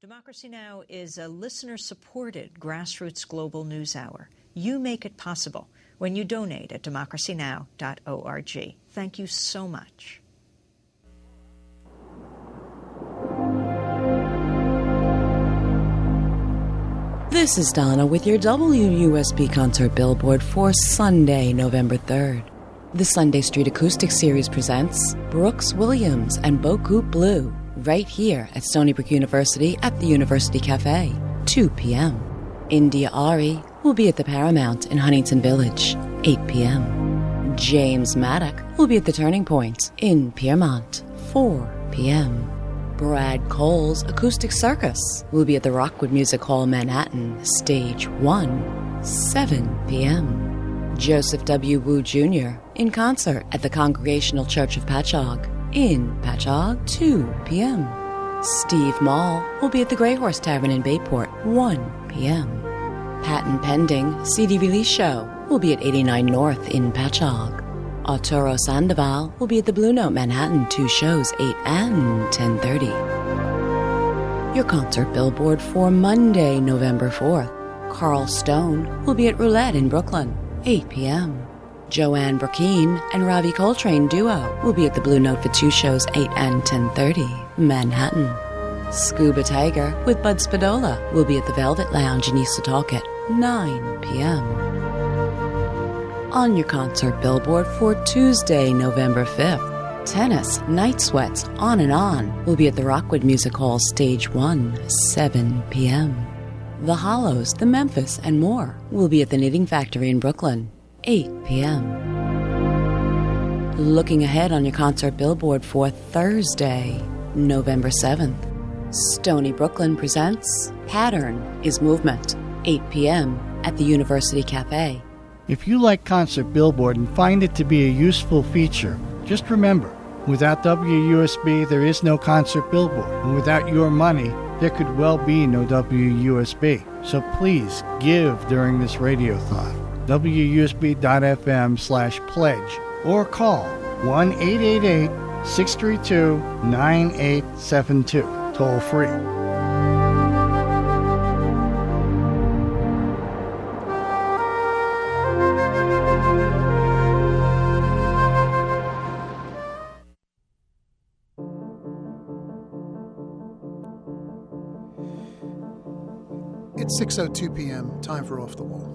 Democracy Now! Is a listener-supported grassroots global news hour. You make it possible when you donate at democracynow.org. Thank you so much. This is Donna with your WUSB concert billboard for Sunday, November 3rd. The Sunday Street Acoustic Series presents Brooks Williams and Bocoup Blue right here at Stony Brook University at the University Cafe, 2 p.m. India Ari will be at the Paramount in Huntington Village, 8 p.m. James Maddock will be at the Turning Point in Piermont, 4 p.m. Brad Cole's Acoustic Circus will be at the Rockwood Music Hall, Manhattan, Stage 1, 7 p.m. Joseph W. Wu Jr. in concert at the Congregational Church of Patchogue in Patchogue, 2 p.m. Steve Mall will be at the Grey Horse Tavern in Bayport, 1 p.m. Patent Pending CD Release Show will be at 89 North in Patchogue. Arturo Sandoval will be at the Blue Note Manhattan, 2 shows, 8 and 10:30. Your concert billboard for Monday, November 4th. Carl Stone will be at Roulette in Brooklyn, 8 p.m. Joanne Burkeen and Ravi Coltrane Duo will be at the Blue Note for 2 shows, 8 and 10:30, Manhattan. Scuba Tiger with Bud Spadola will be at the Velvet Lounge in East Setauket, 9 p.m. On your concert billboard for Tuesday, November 5th, Tennis, Night Sweats, On and On will be at the Rockwood Music Hall, Stage 1, 7 p.m. The Hollows, The Memphis, and more will be at the Knitting Factory in Brooklyn, 8 p.m. Looking ahead on your concert billboard for Thursday, November 7th, Stony Brooklyn presents Pattern is Movement, 8 p.m. at the University Cafe. If you like Concert Billboard and find it to be a useful feature, just remember, without WUSB, there is no Concert Billboard. And without your money, there could well be no WUSB. So please give during this radiothon. WUSB.FM/pledge or call 1-888-632-9872, toll free. It's 6:02 p.m. Time for Off the Wall.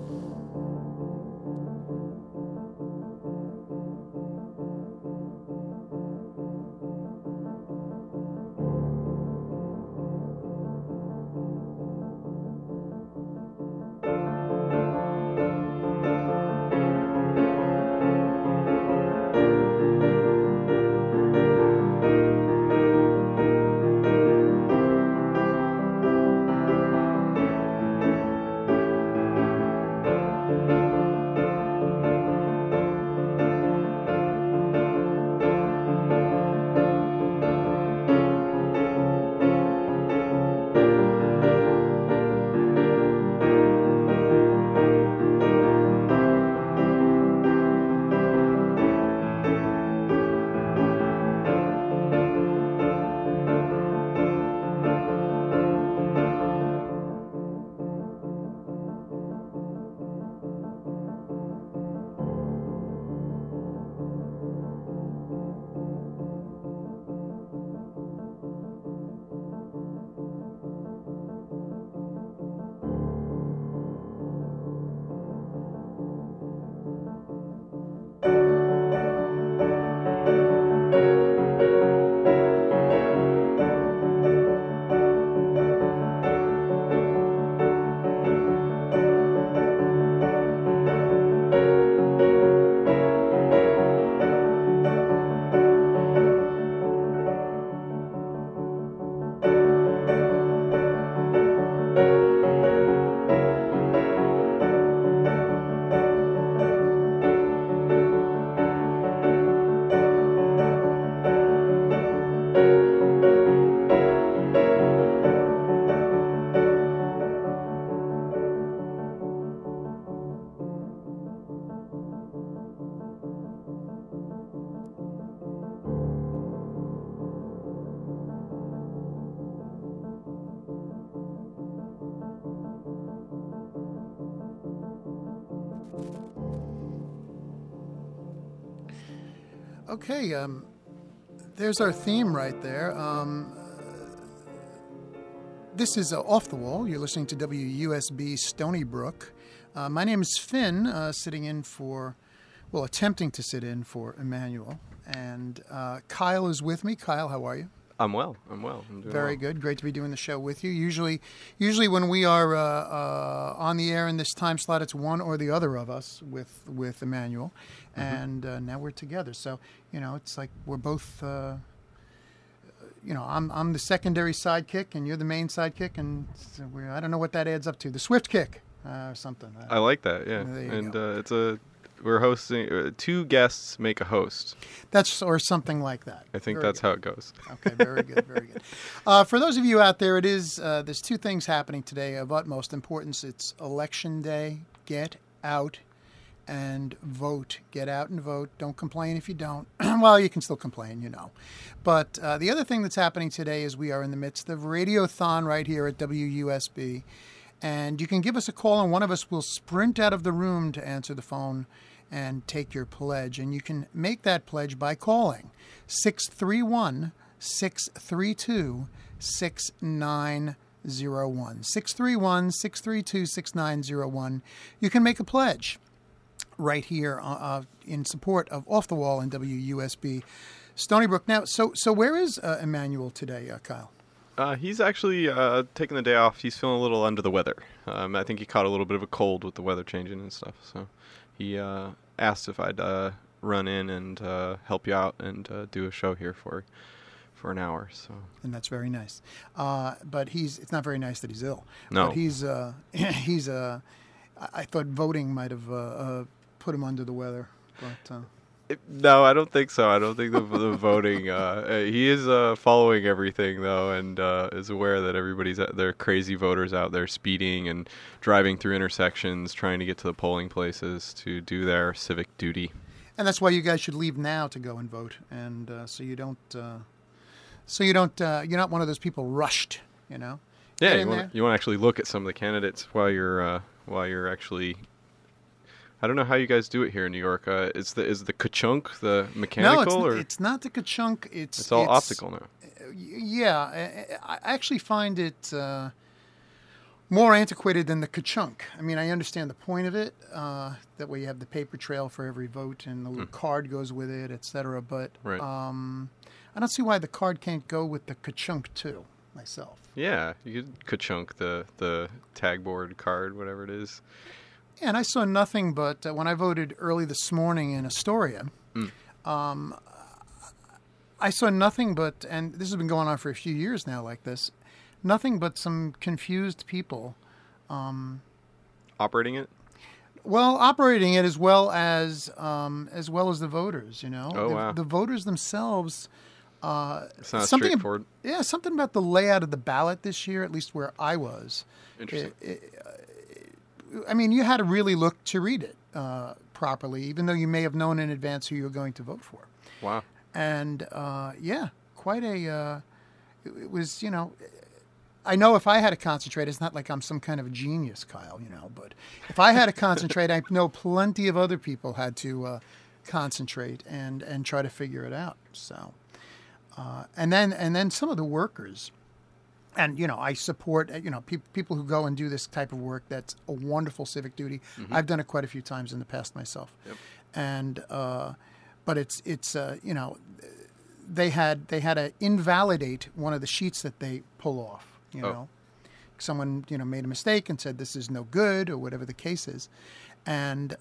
Okay, there's our theme right there. This is Off the Wall. You're listening to WUSB Stony Brook. My name is Finn, attempting to sit in for Emmanuel. And Kyle is with me. Kyle, how are you? I'm well. I'm doing Very well. good. Great to be doing the show with you. Usually when we are on the air in this time slot, it's one or the other of us with Emmanuel. And now we're together. So, it's like we're both... I'm the secondary sidekick, and you're the main sidekick, and I don't know what that adds up to. The Swift kick or something. I like that, yeah. And we're hosting. Two guests make a host. Or something like that. I think Very that's good. how it goes. Okay, very good, very good. For those of you out there, there's two things happening today of utmost importance. It's Election Day. Get out and vote. Get out and vote. Don't complain if you don't. Well, you can still complain, But the other thing that's happening today is we are in the midst of Radiothon right here at WUSB. And you can give us a call, and one of us will sprint out of the room to answer the phone and take your pledge. And you can make that pledge by calling 631-632-6901. 631-632-6901. You can make a pledge right here in support of Off the Wall and WUSB Stony Brook. Now, so where is Emmanuel today, Kyle? He's actually taking the day off. He's feeling a little under the weather. I think he caught a little bit of a cold with the weather changing and stuff. So he asked if I'd run in and help you out and do a show here for an hour. So. And that's very nice. But it's not very nice that he's ill. No. But I thought voting might have put him under the weather. But no, I don't think so. I don't think the voting. He is following everything though, and is aware that there are crazy voters out there speeding and driving through intersections, trying to get to the polling places to do their civic duty. And that's why you guys should leave now to go and vote, and so you don't. You're not one of those people rushed. Yeah, you want to actually look at some of the candidates while you're actually. I don't know how you guys do it here in New York. Is the ka-chunk the mechanical? No, it's not the ka-chunk. It's all optical now. Yeah, I actually find it more antiquated than the ka-chunk. I mean, I understand the point of it. That way you have the paper trail for every vote, and the little card goes with it, etc. But right. I don't see why the card can't go with the ka-chunk too. Myself. Yeah, you could ka-chunk the tag board card, whatever it is. Yeah, and I saw nothing but when I voted early this morning in Astoria, I saw nothing but, and this has been going on for a few years now like this, nothing but some confused people. Operating it? Well, operating it as well as the voters, Oh, wow. The voters themselves... it's not straightforward. Yeah, something about the layout of the ballot this year, at least where I was. Interesting. You had to really look to read it properly, even though you may have known in advance who you were going to vote for. Wow. And, quite a... it was, I know if I had to concentrate, it's not like I'm some kind of a genius, Kyle, but if I had to concentrate, I know plenty of other people had to concentrate and try to figure it out. So... And then some of the workers, and I support people who go and do this type of work. That's a wonderful civic duty. Mm-hmm. I've done it quite a few times in the past myself. Yep. And but it's they had to invalidate one of the sheets that they pull off. Someone made a mistake and said this is no good or whatever the case is, and.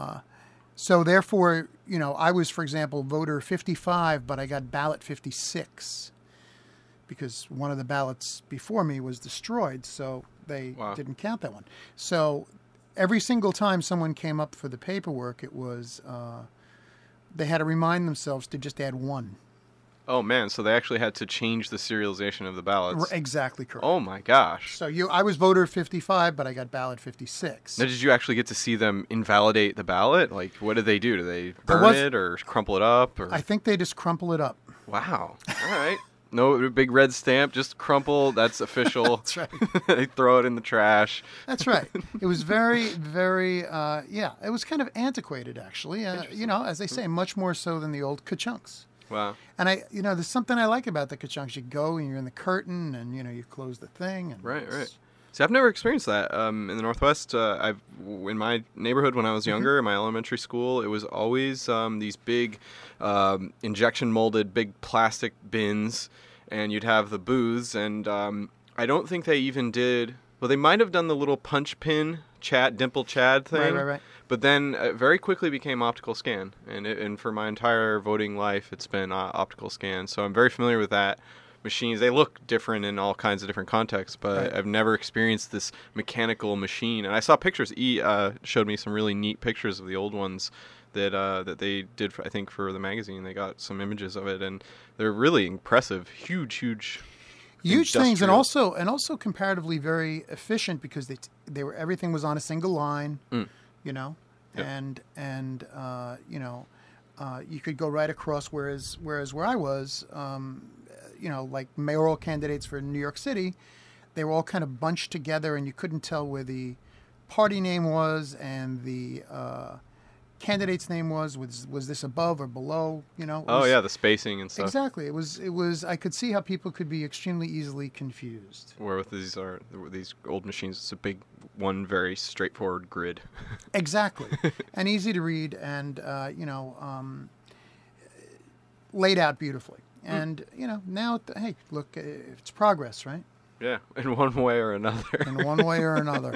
So therefore, I was, for example, voter 55, but I got ballot 56 because one of the ballots before me was destroyed, so they didn't count that one. So every single time someone came up for the paperwork, it was they had to remind themselves to just add one. Oh, man, so they actually had to change the serialization of the ballots. Exactly correct. Oh, my gosh. So I was voter 55, but I got ballot 56. Now, did you actually get to see them invalidate the ballot? Like, what did they do? Do they burn it or crumple it up? Or? I think they just crumple it up. Wow. All right. No big red stamp, just crumple. That's official. That's right. They throw it in the trash. That's right. It was very, very, it was kind of antiquated, actually. As they say, much more so than the old ka-chunks. Wow. And there's something I like about the ka-chunks. You go and you're in the curtain and, you close the thing. And Right. See, I've never experienced that. In the Northwest, in my neighborhood when I was younger, in my elementary school, it was always these big injection molded, big plastic bins, and you'd have the booths. And I don't think they even did. Well, they might have done the little punch pin dimple Chad thing. Right. But then it very quickly became optical scan, and for my entire voting life, it's been optical scan. So I'm very familiar with that. Machines, they look different in all kinds of different contexts, but Right. I've never experienced this mechanical machine. And I saw pictures. Showed me some really neat pictures of the old ones that they did, I think, for the magazine. They got some images of it, and they're really impressive. Huge Things, and industrial. also comparatively very efficient because everything was on a single line, Yep. and you could go right across. Whereas where I was, like mayoral candidates for New York City, they were all kind of bunched together, and you couldn't tell where the party name was and the candidate's name was this above or below? The spacing and stuff. Exactly. It was. I could see how people could be extremely easily confused. Where with these old machines, it's a big one, very straightforward grid. Exactly, and easy to read, and laid out beautifully. And now, hey, look, it's progress, right? Yeah, in one way or another. In one way or another,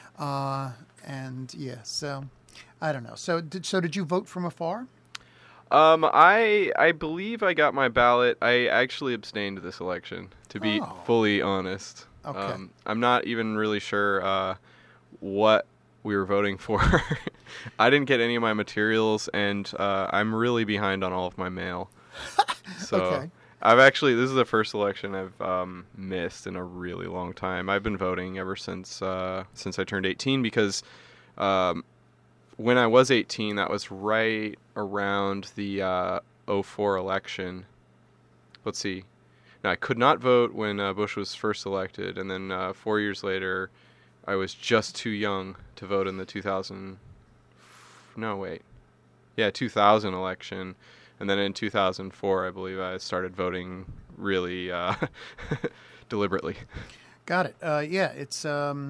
so I don't know. So did you vote from afar? I believe I got my ballot. I actually abstained this election, to be fully honest. Okay. I'm not even really sure what we were voting for. I didn't get any of my materials, and I'm really behind on all of my mail. So Okay. this is the first election I've missed in a really long time. I've been voting ever since I turned 18 because when I was 18, that was right around the 04 election. Let's see. Now, I could not vote when Bush was first elected, and then 4 years later, I was just too young to vote in the 2000 election. And then in 2004, I believe I started voting really deliberately. Got it. It's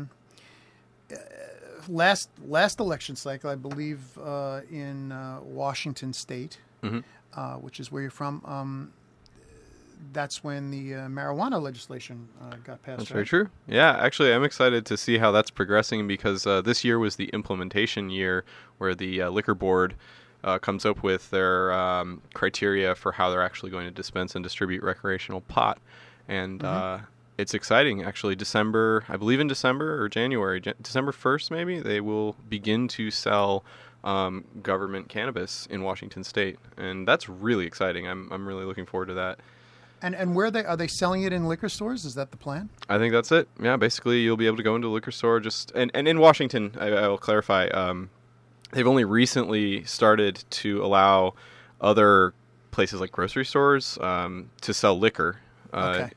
last election cycle, I believe, in Washington State, which is where you're from. That's when the marijuana legislation got passed. That's right? very true. Yeah, actually, I'm excited to see how that's progressing because this year was the implementation year where the liquor board comes up with their criteria for how they're actually going to dispense and distribute recreational pot. And it's exciting, actually. I believe in December or January, December 1st maybe, they will begin to sell government cannabis in Washington State. And that's really exciting. I'm really looking forward to that. And where are they selling it in liquor stores? Is that the plan? I think that's it. Yeah, basically you'll be able to go into a liquor store and in Washington, I will clarify, they've only recently started to allow other places like grocery stores to sell liquor. Okay.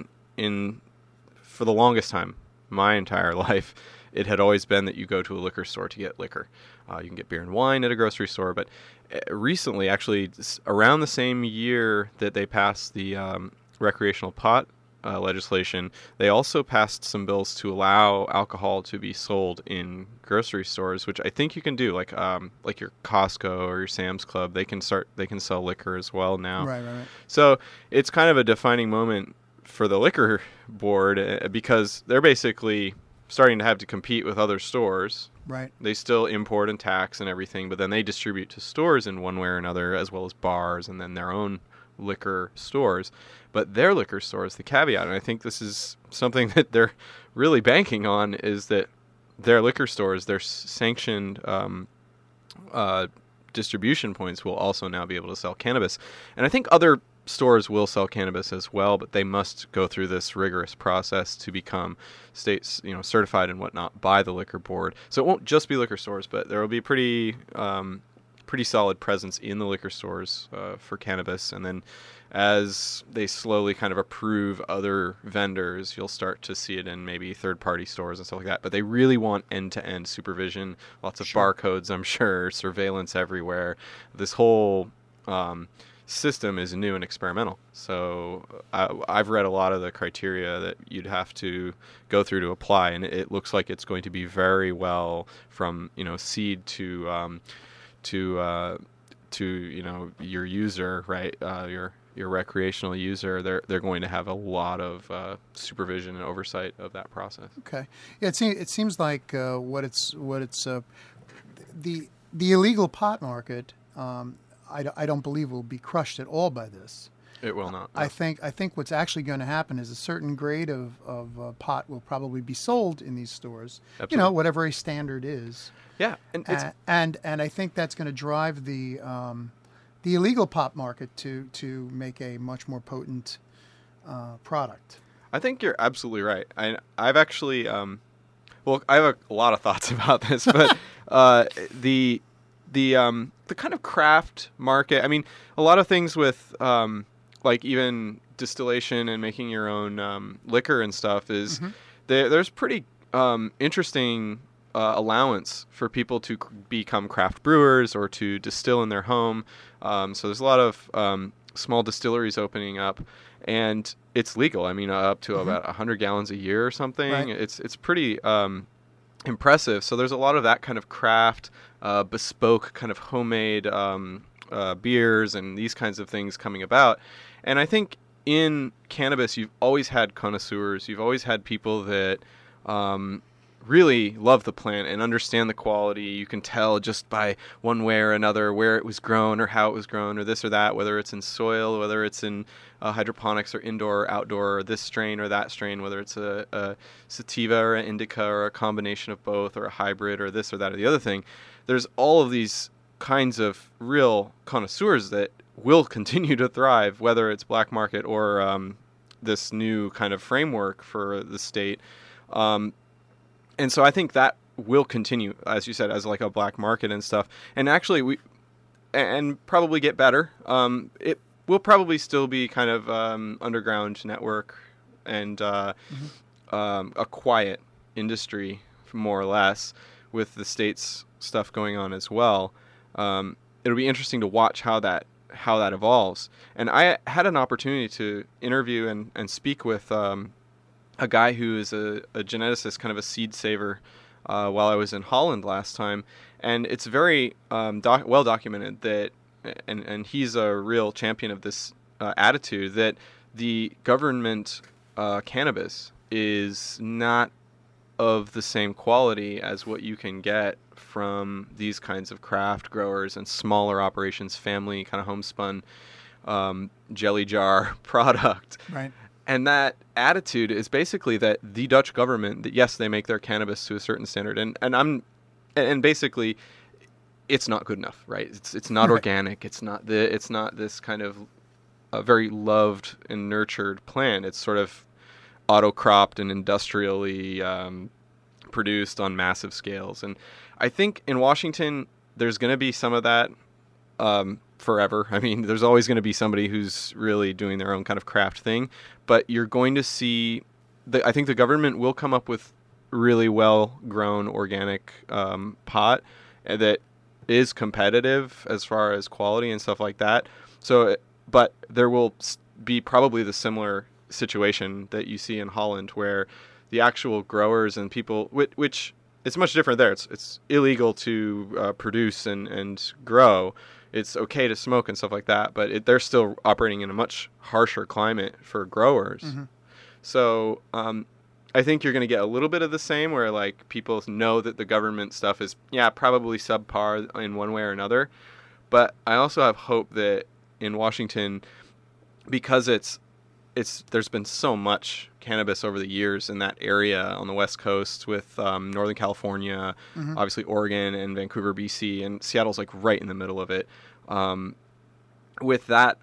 For the longest time, my entire life, it had always been that you go to a liquor store to get liquor. You can get beer and wine at a grocery store, but recently, actually, around the same year that they passed the recreational pot legislation, they also passed some bills to allow alcohol to be sold in grocery stores, which I think you can do, like your Costco or your Sam's Club. They can sell liquor as well now. Right. So it's kind of a defining moment for the liquor board because they're basically starting to have to compete with other stores. Right. They still import and tax and everything, but then they distribute to stores in one way or another, as well as bars and then their own liquor stores. But their liquor stores, the caveat, and I think this is something that they're really banking on, is that their liquor stores, their sanctioned distribution points will also now be able to sell cannabis. And I think other stores will sell cannabis as well, but they must go through this rigorous process to become states, certified and whatnot by the liquor board. So it won't just be liquor stores, but there will be pretty pretty solid presence in the liquor stores for cannabis, and then as they slowly kind of approve other vendors, you'll start to see it in maybe third-party stores and stuff like that. But they really want end-to-end supervision, lots of barcodes, I'm sure, surveillance everywhere. This whole system is new and experimental. So I've read a lot of the criteria that you'd have to go through to apply, and it looks like it's going to be very well from seed to your user, right? Your recreational user. They're going to have a lot of supervision and oversight of that process. Okay, yeah, it seems like what it's the illegal pot market. I don't believe will be crushed at all by this. It will not. No. I think what's actually going to happen is a certain grade of pot will probably be sold in these stores. Absolutely. Whatever a standard is. Yeah, and I think that's going to drive the illegal pot market to make a much more potent product. I think you're absolutely right. I've actually, I have a lot of thoughts about this, but the kind of craft market. I mean, a lot of things with like even distillation and making your own liquor and stuff is there's pretty interesting allowance for people to become craft brewers or to distill in their home. So there's a lot of small distilleries opening up, and it's legal. I mean, up to about 100 gallons a year or something. Right. It's pretty impressive. So there's a lot of that kind of craft, bespoke kind of homemade beers and these kinds of things coming about. And I think in cannabis, you've always had connoisseurs. You've always had people that really love the plant and understand the quality. You can tell just by one way or another where it was grown or how it was grown or this or that, whether it's in soil, whether it's in hydroponics or indoor or outdoor, or this strain or that strain, whether it's a sativa or an indica or a combination of both or a hybrid or this or that or the other thing. There's all of these kinds of real connoisseurs that will continue to thrive, whether it's black market or this new kind of framework for the state. And so I think that will continue, as you said, as like a black market and stuff. And actually, and probably get better. It will probably still be kind of underground network and a quiet industry, more or less, with the state's stuff going on as well. It'll be interesting to watch how that evolves. And I had an opportunity to interview and speak with a guy who is a geneticist, kind of a seed saver, while I was in Holland last time. And it's very well documented that, and he's a real champion of this attitude, that the government cannabis is not of the same quality as what you can get from these kinds of craft growers and smaller operations, family kind of homespun jelly jar product. Right. And that attitude is basically that the Dutch government, that yes, they make their cannabis to a certain standard, and basically, it's not good enough, right? It's not organic. It's not this kind of very loved and nurtured plant. It's sort of auto cropped and industrially produced on massive scales. And I think in Washington, there's going to be some of that. Forever. I mean, there's always going to be somebody who's really doing their own kind of craft thing, but you're going to see, I think the government will come up with really well-grown organic pot that is competitive as far as quality and stuff like that. So, but there will be probably the similar situation that you see in Holland, where the actual growers and people, which it's much different there. It's illegal to produce and grow. It's okay to smoke and stuff like that, but they're still operating in a much harsher climate for growers. Mm-hmm. So I think you're going to get a little bit of the same, where like people know that the government stuff is probably subpar in one way or another. But I also have hope that in Washington, because there's been so much cannabis over the years in that area on the West Coast with Northern California, obviously Oregon and Vancouver, BC, and Seattle's like right in the middle of it. With that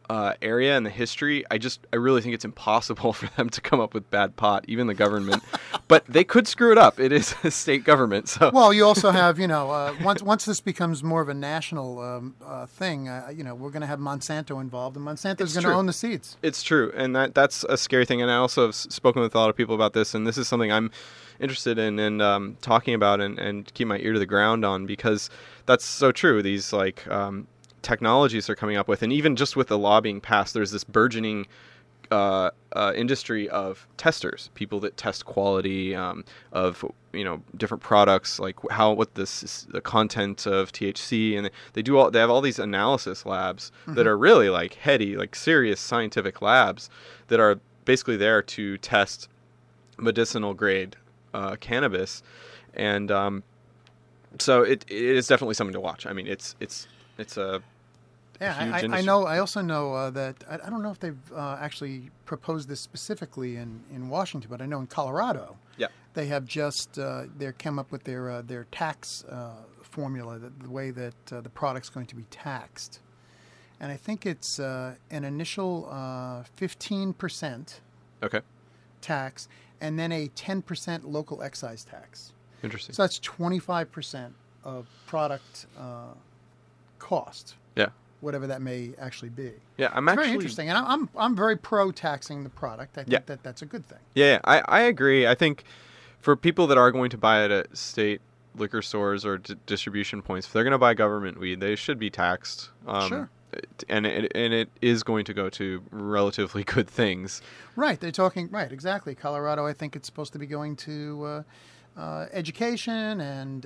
area and the history, I really think it's impossible for them to come up with bad pot, even the government. But they could screw it up. It is a state government. So well, you also have, once this becomes more of a national thing, we're going to have Monsanto involved, and Monsanto's going to own the seeds. It's true, and that's a scary thing. And I also have spoken with a lot of people about this, and this is something I'm interested in and talking about and keep my ear to the ground on, because that's so true. These technologies they're coming up with, and even just with the law being passed, there's this burgeoning industry of testers, people that test quality of different products, like the content of THC, and they have all these analysis labs that are really like heady, like serious scientific labs that are basically there to test medicinal grade cannabis, and so it is definitely something to watch. I mean, it's a I know. I also know that I don't know if they've actually proposed this specifically in Washington, but I know in Colorado, they have just they came up with their tax formula, the way that the product's going to be taxed, and I think it's an initial 15% tax, and then a 10% local excise tax. Interesting. So that's 25% of product cost. Yeah. Whatever that may actually be. Yeah, It's very interesting, and I'm very pro taxing the product. I think that's a good thing. Yeah, I agree. I think for people that are going to buy it at state liquor stores or distribution points, if they're going to buy government weed, they should be taxed. Sure. And it is going to go to relatively good things. Right. They're talking. Right. Exactly. Colorado, I think it's supposed to be going to education and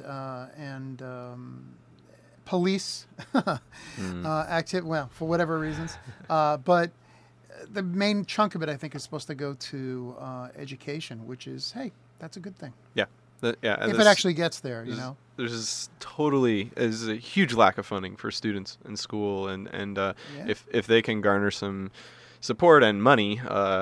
police activity, well, for whatever reasons. But the main chunk of it, I think, is supposed to go to education, which is, hey, that's a good thing. Yeah. If it actually gets there, There's a huge lack of funding for students in school, and if they can garner some support and money,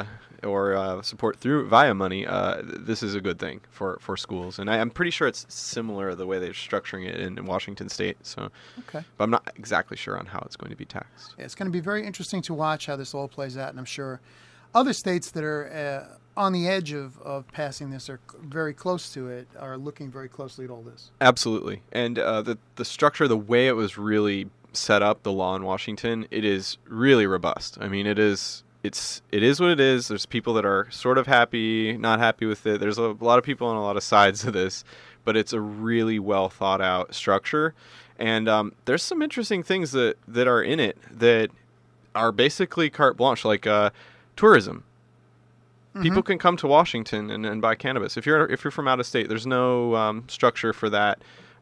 or support via money, this is a good thing for schools. And I'm pretty sure it's similar the way they're structuring it in Washington State. So, but I'm not exactly sure on how it's going to be taxed. Yeah, it's going to be very interesting to watch how this all plays out, and I'm sure other states that are on the edge of passing this or very close to it are looking very closely at all this. Absolutely. And the structure, the way it was really set up, the law in Washington, it is really robust. I mean, it is what it is. There's people that are sort of happy, not happy with it. There's a lot of people on a lot of sides of this, but it's a really well thought out structure. And there's some interesting things that are in it that are basically carte blanche, like tourism. People can come to Washington and buy cannabis. If you're from out of state, there's no structure for that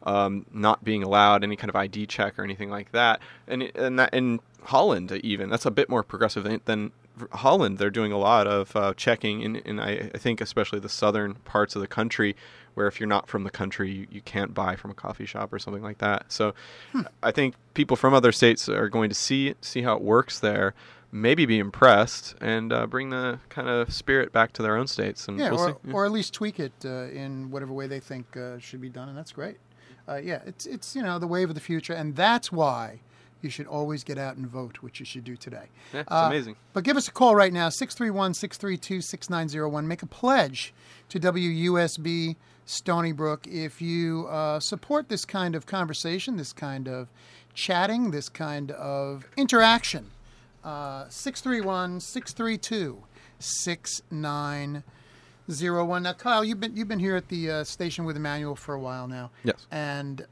not being allowed, any kind of ID check or anything like that. And in Holland, even, that's a bit more progressive than Holland. They're doing a lot of checking in I think especially the southern parts of the country, where if you're not from the country, you can't buy from a coffee shop or something like that. So I think people from other states are going to see how it works there, maybe be impressed, and bring the kind of spirit back to their own states. And we'll see. Or at least tweak it in whatever way they think should be done, and that's great. It's the wave of the future, and that's why you should always get out and vote, which you should do today. Yeah, it's amazing. But give us a call right now, 631-632-6901. Make a pledge to WUSB Stony Brook if you support this kind of conversation, this kind of chatting, this kind of interaction. 631-632-6901. Now, Kyle, you've been here at the station with Emmanuel for a while now. Yes. And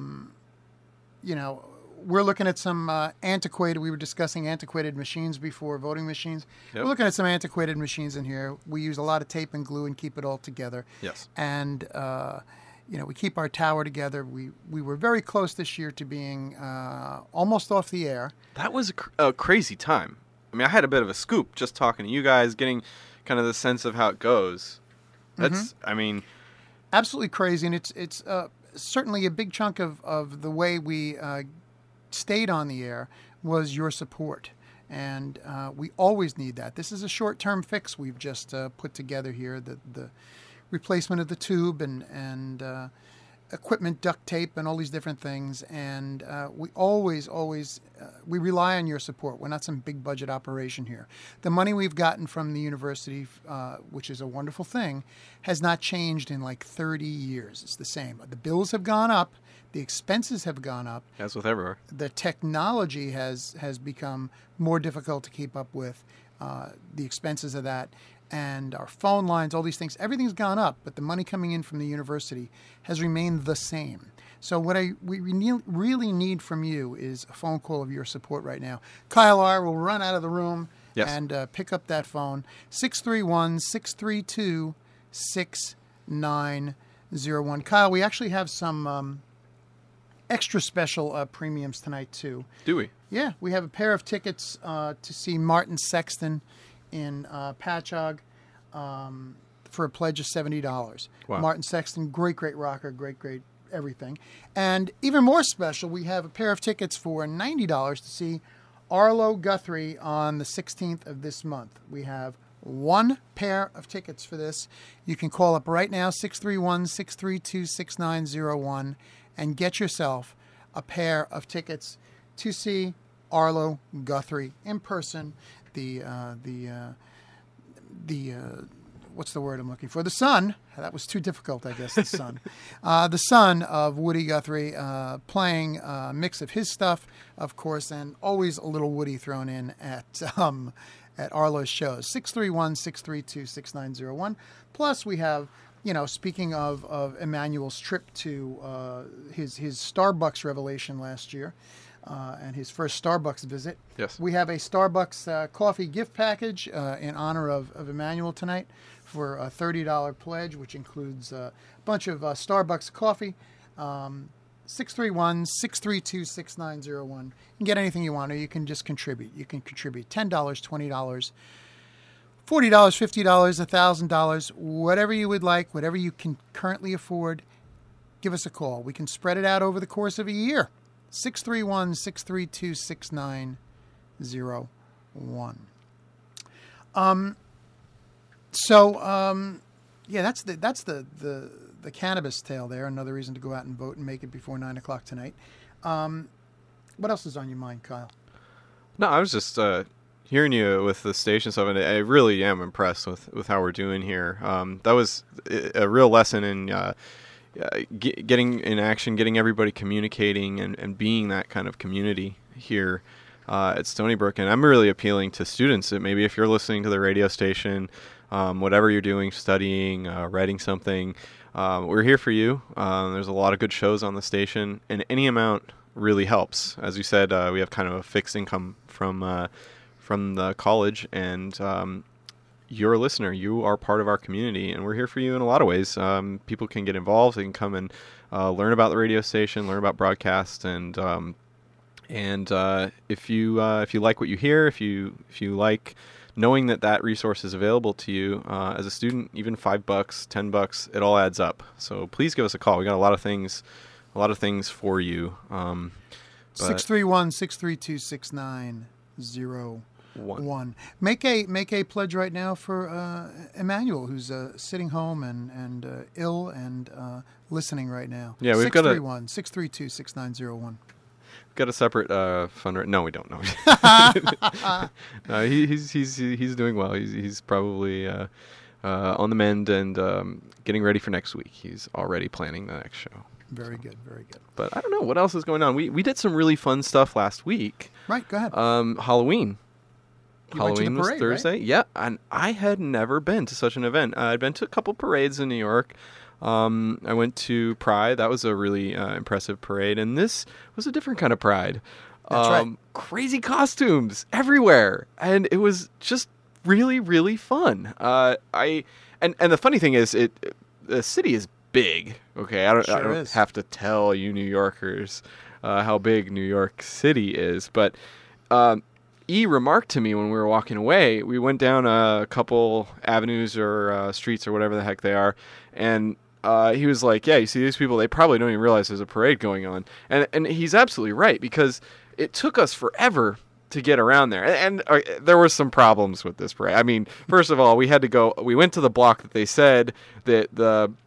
we're looking at some antiquated. We were discussing antiquated machines before, voting machines. Yep. We're looking at some antiquated machines in here. We use a lot of tape and glue and keep it all together. Yes. And we keep our tower together. We were very close this year to being almost off the air. That was a crazy time. I mean, I had a bit of a scoop just talking to you guys, getting kind of the sense of how it goes. That's, I mean, absolutely crazy, and it's certainly a big chunk of the way we stayed on the air was your support, and we always need that. This is a short-term fix we've just put together here, the replacement of the tube, and equipment, duct tape, and all these different things. And we always we rely on your support. We're not some big budget operation here. The money we've gotten from the university, which is a wonderful thing, has not changed in like 30 years. It's the same. The bills have gone up. The expenses have gone up. As with everywhere. The technology has become more difficult to keep up with. The expenses of that. And our phone lines, all these things, everything's gone up, but the money coming in from the university has remained the same. So what we really need from you is a phone call of your support right now. Kyle R. will run out of the room and pick up that phone, 631-632-6901. Kyle, we actually have some extra special premiums tonight, too. Do we? Yeah, we have a pair of tickets to see Martin Sexton in Patchogue for a pledge of $70. Wow. Martin Sexton, great rocker, great everything. And even more special, we have a pair of tickets for $90 to see Arlo Guthrie on the 16th of this month. We have one pair of tickets for this. You can call up right now, 631-632-6901, and get yourself a pair of tickets to see Arlo Guthrie in person. What's the word I'm looking for? The son. That was too difficult, I guess. The son. The son of Woody Guthrie, playing a mix of his stuff, of course, and always a little Woody thrown in at Arlo's shows. 631-632-6901. Plus, we have, speaking of Emmanuel's trip to his Starbucks revelation last year. And his first Starbucks visit. Yes. We have a Starbucks coffee gift package in honor of Emmanuel tonight for a $30 pledge, which includes a bunch of Starbucks coffee. 631-632-6901. You can get anything you want, or you can just contribute. You can contribute $10, $20, $40, $50, $1,000, whatever you would like, whatever you can currently afford. Give us a call. We can spread it out over the course of a year. 631-632-6901. That's the cannabis tale there. Another reason to go out and vote and make it before 9 o'clock tonight. What else is on your mind, Kyle? No, I was just hearing you with the station stuff, and I really am impressed with how we're doing here. That was a real lesson in getting in action, getting everybody communicating and being that kind of community here at Stony Brook. And I'm really appealing to students that maybe if you're listening to the radio station, whatever you're doing, studying, writing something, we're here for you. There's a lot of good shows on the station, and any amount really helps. As you said, we have kind of a fixed income from the college, and you're a listener. You are part of our community, and we're here for you in a lot of ways. People can get involved. They can come and learn about the radio station, learn about broadcast, and if you like what you hear, if you like knowing that resource is available to you as a student, even $5, $10, it all adds up. So please give us a call. We got a lot of things for you. 631-632-6901. Make a pledge right now for Emmanuel, who's sitting home and ill and listening right now. Yeah, we've got 631-632-6901. Got a separate fundraiser. No, we don't know. No, he's doing well. He's probably on the mend and getting ready for next week. He's already planning the next show. Very good, very good. But I don't know what else is going on. We did some really fun stuff last week. Right, go ahead. Halloween. Halloween was parade, Thursday. Right? Yeah, and I had never been to such an event. I'd been to a couple parades in New York. I went to Pride. That was a really impressive parade, and this was a different kind of Pride. That's right. Crazy costumes everywhere, and it was just really, really fun. And the funny thing is, the city is big. Okay, I don't have to tell you New Yorkers how big New York City is, but E remarked to me when we were walking away. We went down a couple avenues or streets or whatever the heck they are, and he was like, "Yeah, you see these people? They probably don't even realize there's a parade going on." And he's absolutely right, because it took us forever to get around there, and there were some problems with this parade. I mean, first of all, we went to the block that they said that the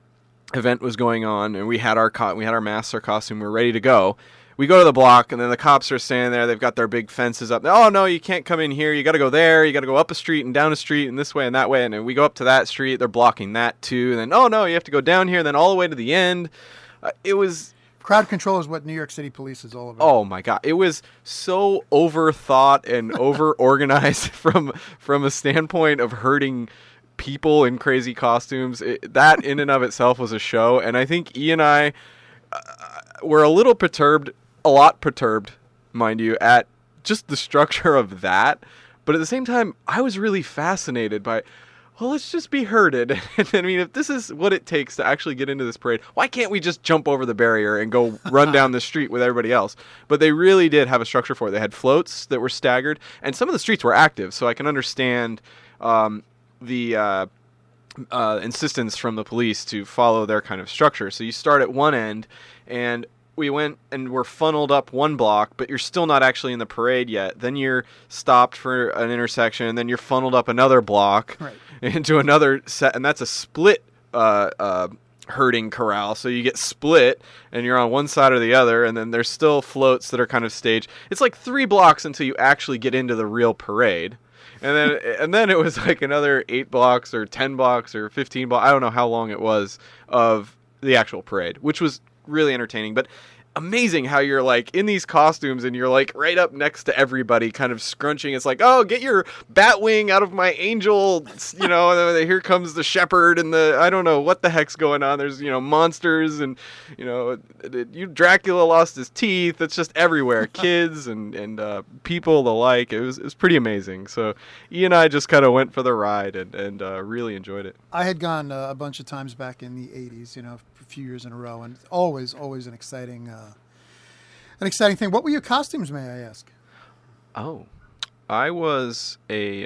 event was going on, and we had our masks, our costume, we were ready to go. We go to the block, and then the cops are standing there. They've got their big fences up. Oh, no, you can't come in here. You got to go there. You got to go up a street and down a street and this way and that way. And then we go up to that street. They're blocking that, too. And then, oh, no, you have to go down here and then all the way to the end. It was... Crowd control is what New York City police is all about. Oh, my God. It was so overthought and over-organized from a standpoint of hurting people in crazy costumes. That in and of itself was a show. And I think E and I were a lot perturbed, mind you, at just the structure of that. But at the same time, I was really fascinated by, well, let's just be herded. I mean, if this is what it takes to actually get into this parade, why can't we just jump over the barrier and go run down the street with everybody else? But they really did have a structure for it. They had floats that were staggered, and some of the streets were active, so I can understand the insistence from the police to follow their kind of structure. So you start at one end, and we went and were funneled up one block, but you're still not actually in the parade yet. Then you're stopped for an intersection, and then you're funneled up another block into another set, and that's a split herding corral. So you get split, and you're on one side or the other, and then there's still floats that are kind of staged. It's like 3 blocks until you actually get into the real parade. And then it was like another 8 blocks or 10 blocks or 15 blocks. I don't know how long it was of the actual parade, which was really entertaining. But amazing how you're like in these costumes and you're like right up next to everybody kind of scrunching. It's like, oh, get your bat wing out of my angel, you know, here comes the shepherd and I don't know what the heck's going on. There's, monsters and, Dracula lost his teeth. It's just everywhere. Kids and people alike. It was pretty amazing. So E and I just kind of went for the ride and really enjoyed it. I had gone a bunch of times back in the 80s, a few years in a row, and always an exciting thing. What were your costumes, may I ask? Oh, I was a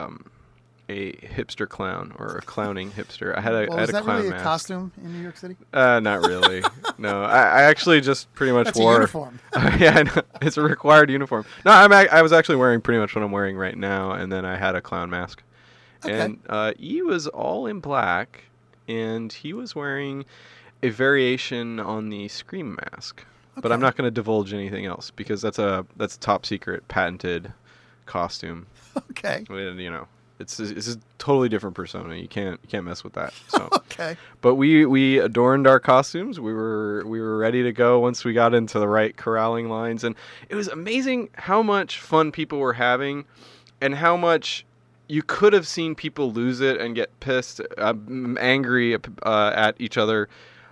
hipster clown, or a clowning hipster. I had a was that clown really mask. A costume in New York City? Not really. No, I actually just pretty much That's wore. a uniform. Yeah, I know. It's a required uniform. No, I was actually wearing pretty much what I'm wearing right now, and then I had a clown mask. Okay. And E was all in black, and he was wearing a variation on the Scream mask. Okay. But I'm not going to divulge anything else because that's a top secret patented costume. Okay. It's a totally different persona. You can't mess with that. So. Okay. But we adorned our costumes. We were ready to go once we got into the right corralling lines, and it was amazing how much fun people were having, and how much you could have seen people lose it and get pissed, angry at each other.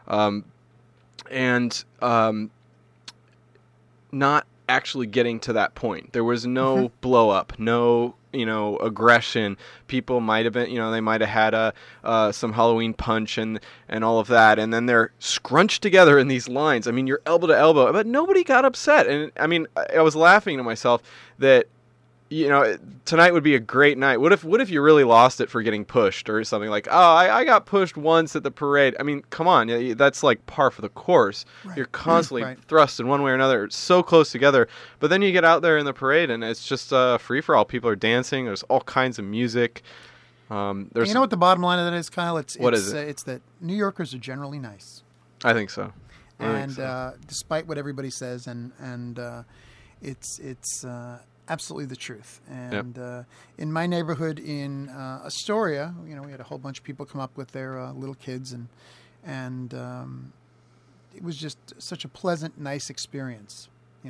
Not actually getting to that point. There was no blow up, no, aggression. People might have been, they might have had some Halloween punch and all of that. And then they're scrunched together in these lines. I mean, you're elbow to elbow, but nobody got upset. And I mean, I was laughing to myself that, tonight would be a great night. What if you really lost it for getting pushed or something like, oh, I got pushed once at the parade. I mean, come on. That's like par for the course. Right. You're constantly thrust in one way or another, so close together. But then you get out there in the parade and it's just free-for-all. People are dancing. There's all kinds of music. You know what the bottom line of that is, Kyle? It's that New Yorkers are generally nice. I think so. Despite what everybody says, and it's absolutely the truth. And in my neighborhood in Astoria, we had a whole bunch of people come up with their little kids, and it was just such a pleasant, nice experience.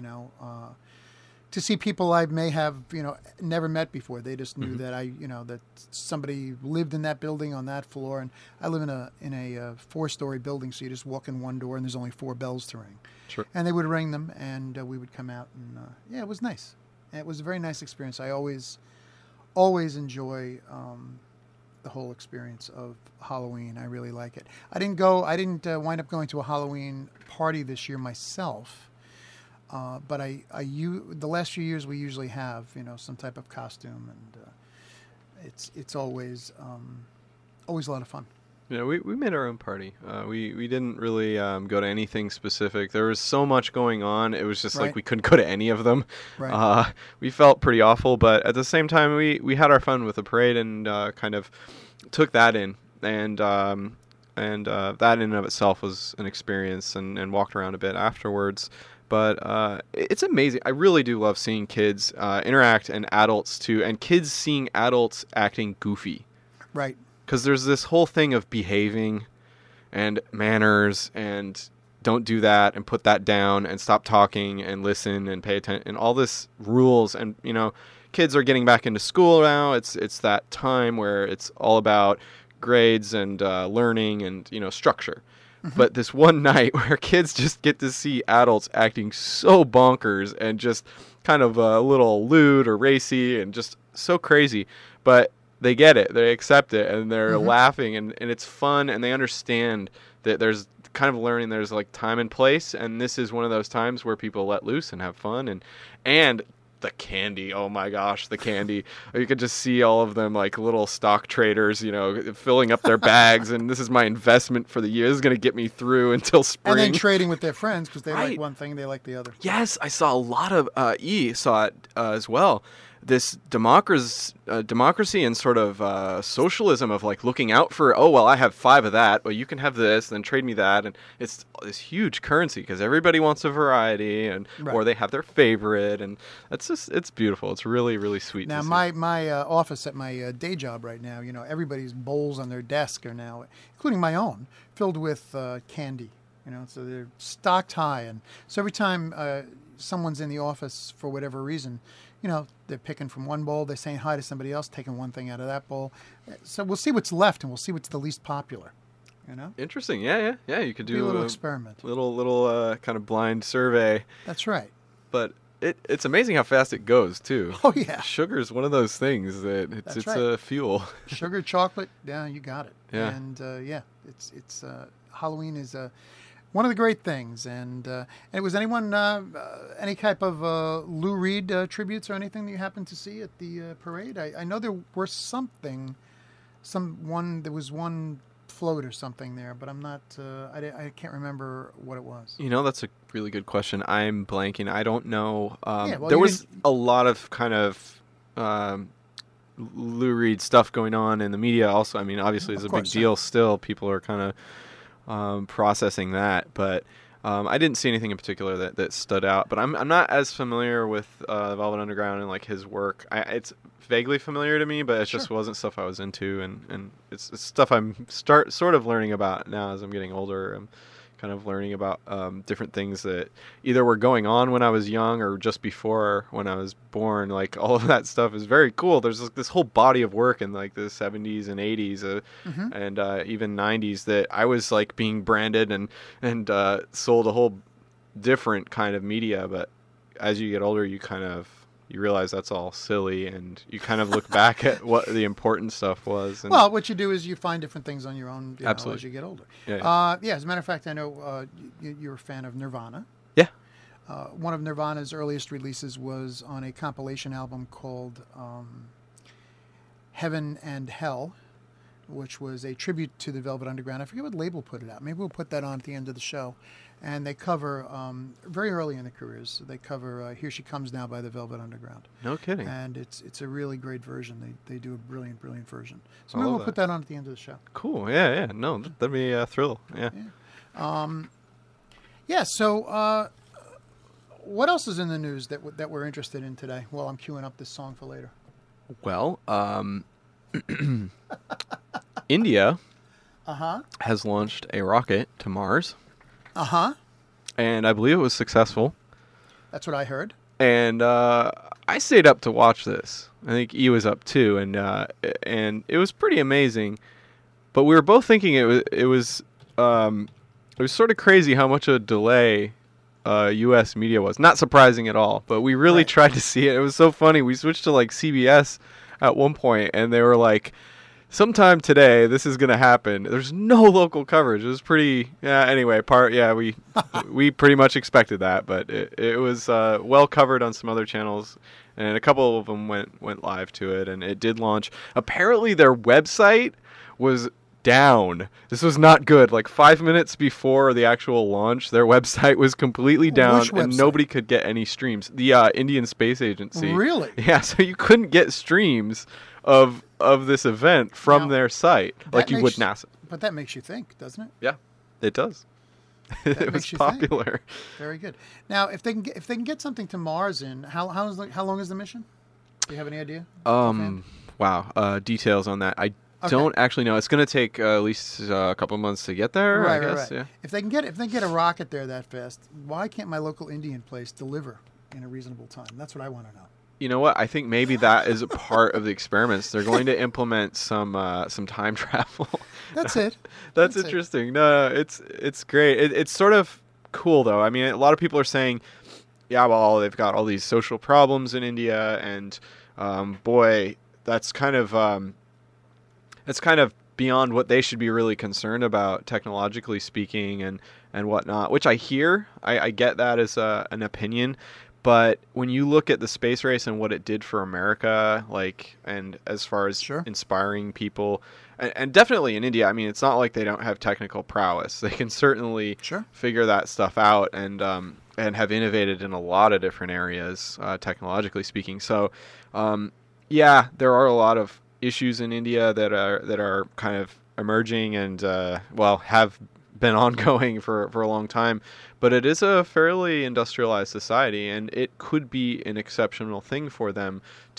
To see people I may have never met before. They just knew that that somebody lived in that building on that floor, and I live in a 4-story building, so you just walk in one door and there's only 4 bells to ring. Sure. And they would ring them, and we would come out, and it was nice. It was a very nice experience. I always enjoy the whole experience of Halloween. I really like it. I didn't wind up going to a Halloween party this year myself, but the last few years we usually have some type of costume, and it's always a lot of fun. We made our own party. We didn't really go to anything specific. There was so much going on. It was just like we couldn't go to any of them. Right. We felt pretty awful, but at the same time, we had our fun with the parade and kind of took that in. And and that in and of itself was an experience, and walked around a bit afterwards. But it's amazing. I really do love seeing kids interact, and adults too, and kids seeing adults acting goofy. Right. Because there's this whole thing of behaving and manners and don't do that and put that down and stop talking and listen and pay attention and all this rules. And, kids are getting back into school now. It's that time where it's all about grades and learning and, structure. Mm-hmm. But this one night where kids just get to see adults acting so bonkers and just kind of a little lewd or racy and just so crazy. But they get it. They accept it, and they're laughing, and it's fun, and they understand that there's kind of learning there's like time and place, and this is one of those times where people let loose and have fun, and the candy, oh my gosh, the candy. You could just see all of them like little stock traders, filling up their bags, and this is my investment for the year. This is going to get me through until spring. And then trading with their friends because they like one thing, they like the other. Yes, I saw a lot of, saw it as well. This democracy and sort of socialism of like looking out for, I have 5 of that. Well, you can have this, then trade me that. And it's this huge currency because everybody wants a variety or they have their favorite. And it's beautiful. It's really, really sweet. Now, my office at my day job right now, everybody's bowls on their desk are now, including my own, filled with candy. So they're stocked high. And so every time someone's in the office for whatever reason, they're picking from one bowl, they're saying hi to somebody else, taking one thing out of that bowl. So we'll see what's left, and we'll see what's the least popular. Interesting. Yeah. You could do a little experiment, little kind of blind survey. That's right. But it's amazing how fast it goes too. Oh yeah, sugar is one of those things that it's a fuel. Sugar, chocolate, yeah, you got it. Yeah, and it's Halloween is one of the great things. And was anyone any type of Lou Reed tributes or anything that you happened to see at the parade? I know there were there was one float or something there, but I'm not. I can't remember what it was. That's a really good question. I'm blanking. I don't know. There was a lot of kind of Lou Reed stuff going on in the media. Also, I mean, obviously, it's a big deal. Still, people are kind of processing that, but I didn't see anything in particular that stood out. But I'm not as familiar with Velvet Underground and like his work. It's vaguely familiar to me, but it just wasn't stuff I was into, and it's stuff I'm sort of learning about now as I'm getting older. I'm kind of learning about different things that either were going on when I was young or just before when I was born. Like all of that stuff is very cool. There's like this whole body of work in like the 70s and 80s and even 90s that I was like being branded and sold a whole different kind of media. But as you get older, you realize that's all silly, and you kind of look back at what the important stuff was. And well, what you do is you find different things on your own absolutely. As you get older. Yeah. As a matter of fact, I know you're a fan of Nirvana. Yeah. One of Nirvana's earliest releases was on a compilation album called Heaven and Hell, which was a tribute to the Velvet Underground. I forget what label put it out. Maybe we'll put that on at the end of the show. And they cover, very early in their careers, they cover Here She Comes Now by the Velvet Underground. No kidding. And it's a really great version. They do a brilliant, brilliant version. So maybe we'll put that on at the end of the show. Cool. Yeah. No, that'd be a thrill. Yeah. So what else is in the news that we're interested in today? Well, I'm queuing up this song for later. Well, India has launched a rocket to Mars. And I believe it was successful. That's what I heard. And I stayed up to watch this. I think E was up too, and it was pretty amazing. But we were both thinking it was sort of crazy how much of a delay U.S. media was. Not surprising at all, but we really tried to see it. It was so funny. We switched to like CBS at one point, and they were like, sometime today, this is going to happen. There's no local coverage. It was pretty... anyway, we pretty much expected that, but it was well covered on some other channels, and a couple of them went live to it, and it did launch. Apparently, their website was down. This was not good. Like 5 minutes before the actual launch, their website was completely down, and nobody could get any streams. The Indian Space Agency. Really? Yeah, so you couldn't get streams of this event from their site like you would NASA. But that makes you think, doesn't it? Yeah, it does. It was popular. Very good. Now, if they can get something to Mars in, how long is the mission? Do you have any idea? Wow. Details on that. I don't actually know. It's going to take at least a couple of months to get there. Right, I guess. Right. Yeah. If they can get a rocket there that fast, why can't my local Indian place deliver in a reasonable time? That's what I want to know. You know what? I think maybe that is a part of the experiments. They're going to implement some time travel. That's it. That's interesting. No, it's great. It's sort of cool though. I mean, a lot of people are saying, yeah, well, they've got all these social problems in India, and boy, that's kind of beyond what they should be really concerned about, technologically speaking, and whatnot. Which I hear. I get that as an opinion. But when you look at the space race and what it did for America, and as far as inspiring people, and definitely in India, I mean, it's not like they don't have technical prowess. They can certainly figure that stuff out and have innovated in a lot of different areas, technologically speaking. So, yeah, there are a lot of issues in India that are kind of emerging and have been ongoing for a long time, but it is a fairly industrialized society, and it could be an exceptional thing for them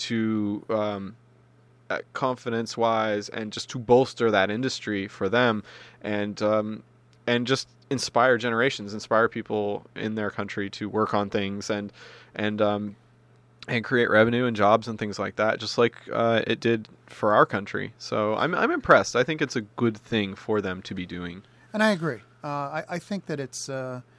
to confidence-wise and just to bolster that industry for them, and just inspire generations, inspire people in their country to work on things and create revenue and jobs and things like that, just like it did for our country. So I'm impressed. I think it's a good thing for them to be doing. And I agree. I think that it's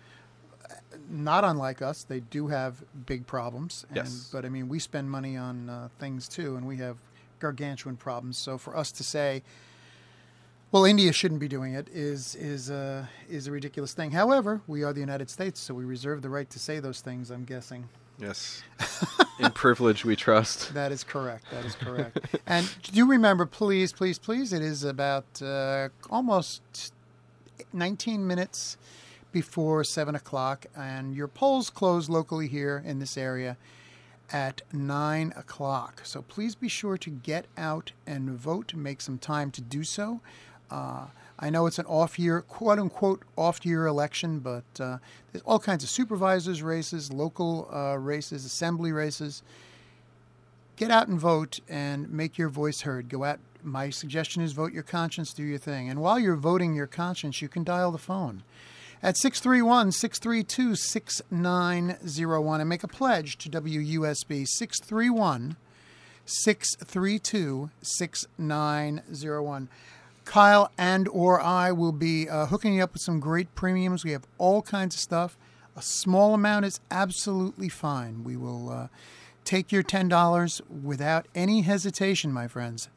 not unlike us. They do have big problems. But, I mean, we spend money on things, too, and we have gargantuan problems. So for us to say, well, India shouldn't be doing it is a ridiculous thing. However, we are the United States, so we reserve the right to say those things, I'm guessing. Yes. In privilege we trust. That is correct. And do remember, please, it is about almost 19 minutes before 7 o'clock, and your polls close locally here in this area at 9 o'clock. So please be sure to get out and vote. Make some time to do so. I know it's an off-year, quote-unquote off-year election, but there's all kinds of supervisors races, local races, assembly races. Get out and vote and make your voice heard. Go out. My suggestion is vote your conscience, do your thing. And while you're voting your conscience, you can dial the phone at 631-632-6901 and make a pledge to WUSB, 631-632-6901. Kyle and or I will be hooking you up with some great premiums. We have all kinds of stuff. A small amount is absolutely fine. We will take your $10 without any hesitation, my friends.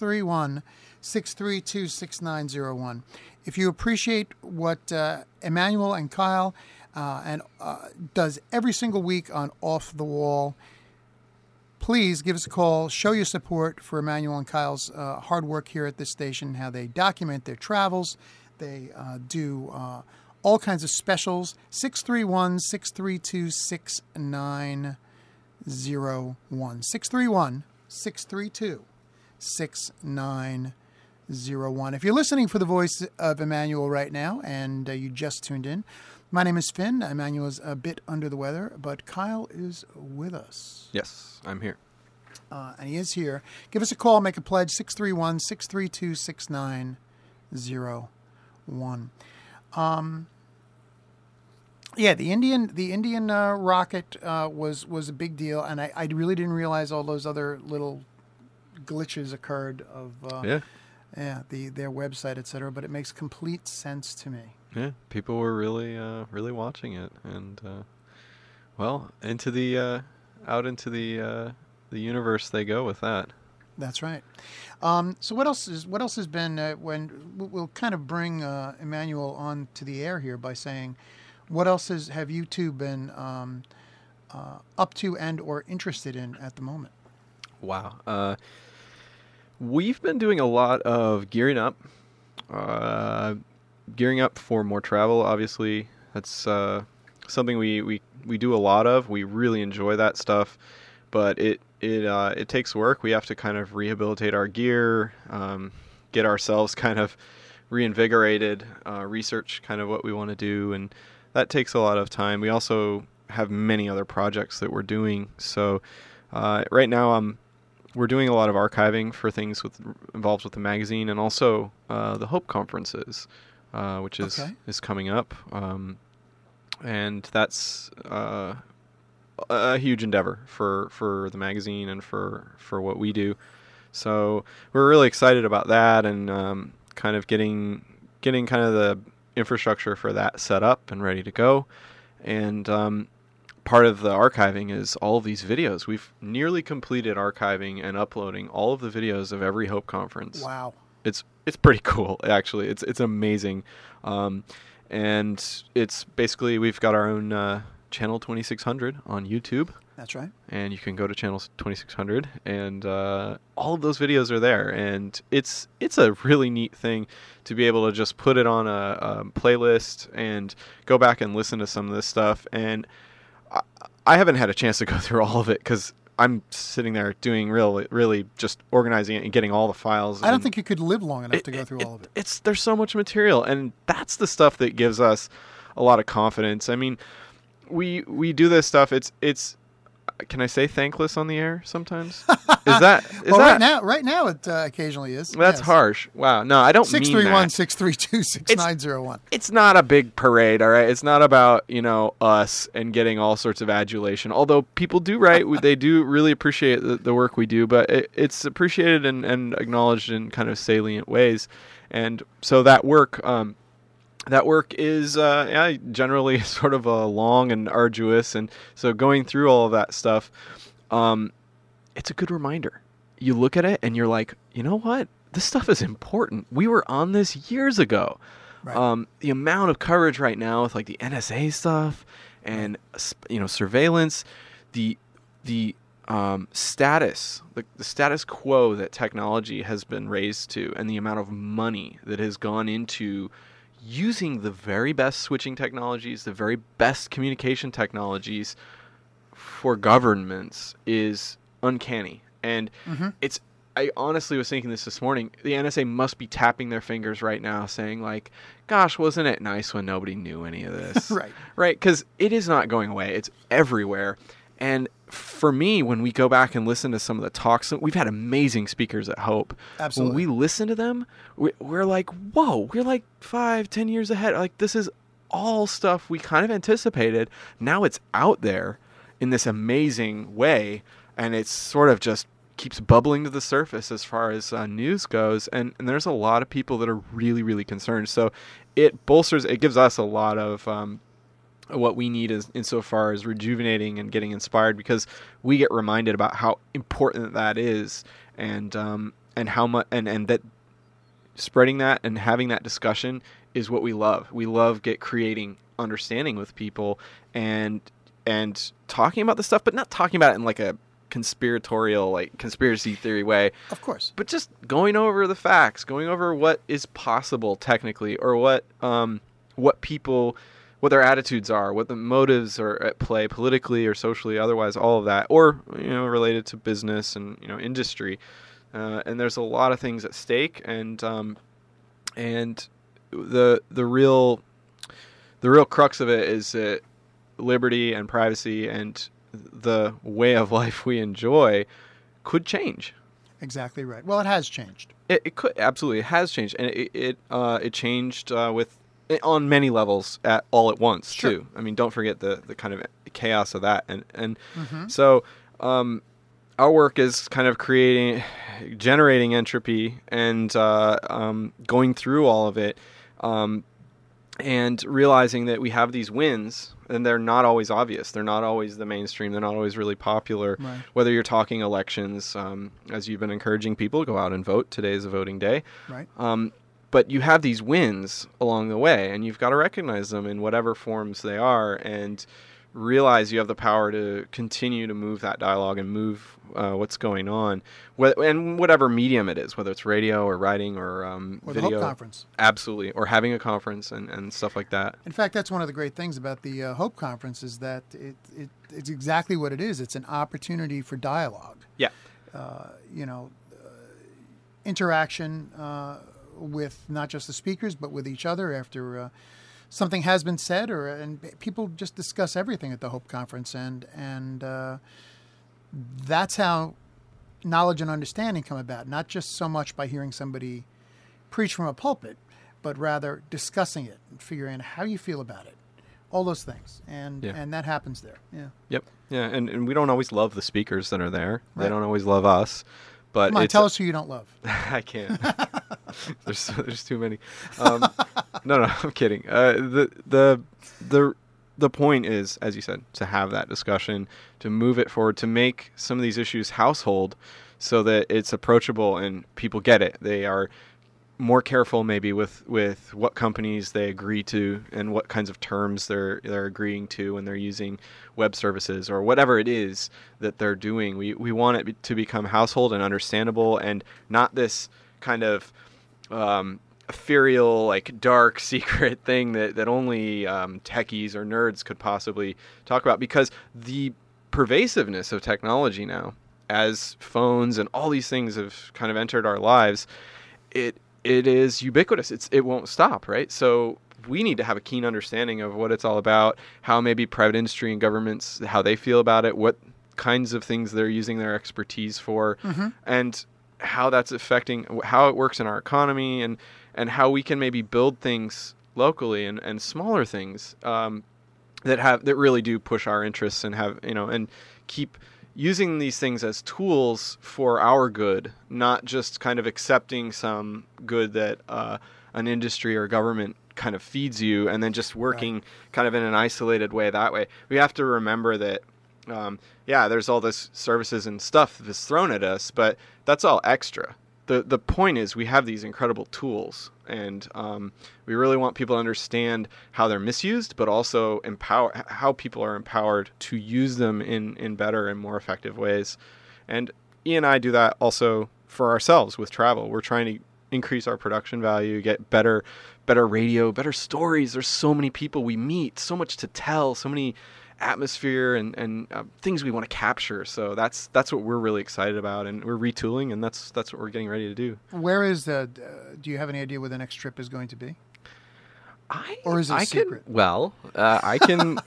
631-632-6901. If you appreciate what Emmanuel and Kyle does every single week on Off the Wall, please give us a call. Show your support for Emmanuel and Kyle's hard work here at this station, how they document their travels. They do all kinds of specials. 631-632-6901. 631-632-6901. If you're listening for the voice of Emmanuel right now and you just tuned in, my name is Finn. Emmanuel is a bit under the weather, but Kyle is with us. Yes, I'm here. And he is here. Give us a call. Make a pledge. 631-632-6901. Yeah, the Indian rocket was a big deal, and I really didn't realize all those other little glitches occurred of their website, etc. But it makes complete sense to me. Yeah, people were really watching it, and into the out into the universe they go with that. That's right. So what else has been when we'll kind of bring Emmanuel on to the air here by saying, what else have you two been up to and or interested in at the moment? Wow. We've been doing a lot of gearing up for more travel. Obviously, that's something we do a lot of. We really enjoy that stuff, but it takes work. We have to kind of rehabilitate our gear, get ourselves kind of reinvigorated research, kind of what we want to do, and that takes a lot of time. We also have many other projects that we're doing. So right now we're doing a lot of archiving for things involved with the magazine, and also the Hope conferences, which is coming up. And that's a huge endeavor for the magazine and for what we do. So we're really excited about that, and kind of getting kind of the infrastructure for that set up and ready to go. And part of the archiving is all of these videos. We've nearly completed archiving and uploading all of the videos of every Hope conference. Wow. It's pretty cool, actually. It's amazing. And it's basically, we've got our own Channel 2600 on YouTube. That's right. And you can go to Channel 2600, and all of those videos are there. And it's a really neat thing to be able to just put it on a playlist and go back and listen to some of this stuff. And I haven't had a chance to go through all of it because I'm sitting there doing really just organizing it and getting all the files. I don't think you could live long enough to go through all of it. There's so much material, and that's the stuff that gives us a lot of confidence. I mean, we do this stuff. It's can I say thankless on the air sometimes? Is that right now it occasionally is. That's harsh. Wow. No, I don't mean that. 631-632-6901. It's not a big parade, all right? It's not about, us and getting all sorts of adulation. Although people do write, they do really appreciate the work we do, but it's appreciated and acknowledged in kind of salient ways. And so that work is generally sort of long and arduous, and so going through all of that stuff, it's a good reminder. You look at it and you're like, you know what? This stuff is important. We were on this years ago. Right. The amount of coverage right now with like the NSA stuff and surveillance, the status quo that technology has been raised to, and the amount of money that has gone into using the very best switching technologies, the very best communication technologies for governments is uncanny. And I honestly was thinking this morning, the NSA must be tapping their fingers right now saying like, gosh, wasn't it nice when nobody knew any of this? Right? Because it is not going away. It's everywhere. And for me, when we go back and listen to some of the talks, we've had amazing speakers at Hope. Absolutely. When we listen to them, we're like, whoa, we're like 5-10 years ahead. Like, this is all stuff we kind of anticipated. Now it's out there in this amazing way, and it's sort of just keeps bubbling to the surface as far as news goes. And there's a lot of people that are really, really concerned. So it gives us a lot of what we need is insofar as rejuvenating and getting inspired, because we get reminded about how important that is, and how much and that spreading that and having that discussion is what we love. We love creating understanding with people and talking about the stuff, but not talking about it in like a conspiratorial, like conspiracy theory way. Of course. But just going over the facts, going over what is possible technically, or what people, what their attitudes are, what the motives are at play politically or socially, otherwise, all of that, or related to business and industry. And there's a lot of things at stake, and the real crux of it is that liberty and privacy and the way of life we enjoy could change. Exactly right. Well, it has changed. It could absolutely. It has changed, and it changed on many levels all at once. Sure. Too. I mean, don't forget the kind of chaos of that, and so our work is kind of generating entropy and going through all of it, and realizing that we have these wins, and they're not always obvious. They're not always the mainstream. They're not always really popular. Right. Whether you're talking elections, as you've been encouraging people to go out and vote. Today is a voting day. Right. But you have these wins along the way, and you've got to recognize them in whatever forms they are, and realize you have the power to continue to move that dialogue and move what's going on, and whatever medium it is, whether it's radio or writing or video. The Hope Conference. Absolutely, or having a conference and stuff like that. In fact, that's one of the great things about the Hope Conference is that it's exactly what it is. It's an opportunity for dialogue. Yeah. Interaction with not just the speakers, but with each other after something has been said, and people just discuss everything at the Hope Conference, and that's how knowledge and understanding come about. Not just so much by hearing somebody preach from a pulpit, but rather discussing it and figuring out how you feel about it. All those things, and that happens there. Yeah. Yep. Yeah, and we don't always love the speakers that are there. Right. They don't always love us. But Come on, tell us who you don't love. I can't. There's too many. No, I'm kidding. The point is, as you said, to have that discussion, to move it forward, to make some of these issues household, so that it's approachable and people get it. They are more careful maybe with what companies they agree to and what kinds of terms they're agreeing to when they're using web services or whatever it is that they're doing. We want it to become household and understandable, and not this kind of ethereal, like dark secret thing that only techies or nerds could possibly talk about, because the pervasiveness of technology now, as phones and all these things have kind of entered our lives, it is ubiquitous. It won't stop, right? So we need to have a keen understanding of what it's all about, how maybe private industry and governments, how they feel about it, what kinds of things they're using their expertise for, and how that's affecting how it works in our economy, and how we can maybe build things locally and smaller things that really do push our interests and have, and keep using these things as tools for our good, not just kind of accepting some good that an industry or government kind of feeds you and then just working kind of in an isolated way that way. We have to remember that, there's all this services and stuff that's thrown at us, but that's all extra. The point is we have these incredible tools, and we really want people to understand how they're misused, but also how people are empowered to use them in better and more effective ways. And E and I do that also for ourselves with travel. We're trying to increase our production value, get better radio, better stories. There's so many people we meet, so much to tell, so many atmosphere and things we want to capture. So that's what we're really excited about, and we're retooling, and that's what we're getting ready to do. Where is do you have any idea where the next trip is going to be? Or is it a secret? I can.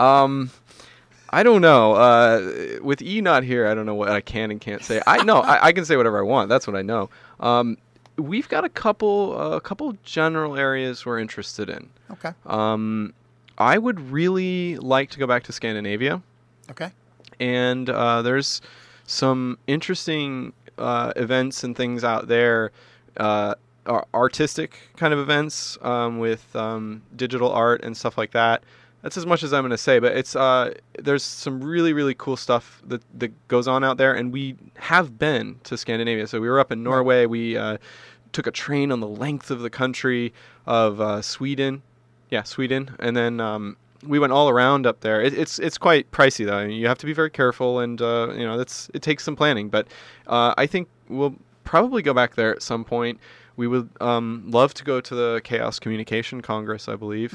I don't know. With E not here, I don't know what I can and can't say. I can say whatever I want. That's what I know. We've got a couple general areas we're interested in. Okay. I would really like to go back to Scandinavia. Okay. And there's some interesting events and things out there, artistic kind of events with digital art and stuff like that. That's as much as I'm going to say, but it's there's some really, really cool stuff that goes on out there, and we have been to Scandinavia. So we were up in Norway. We took a train on the length of the country of Sweden. Yeah, Sweden, and then we went all around up there. It's quite pricey though. I mean, you have to be very careful, and it takes some planning. But I think we'll probably go back there at some point. We would love to go to the Chaos Communication Congress, I believe.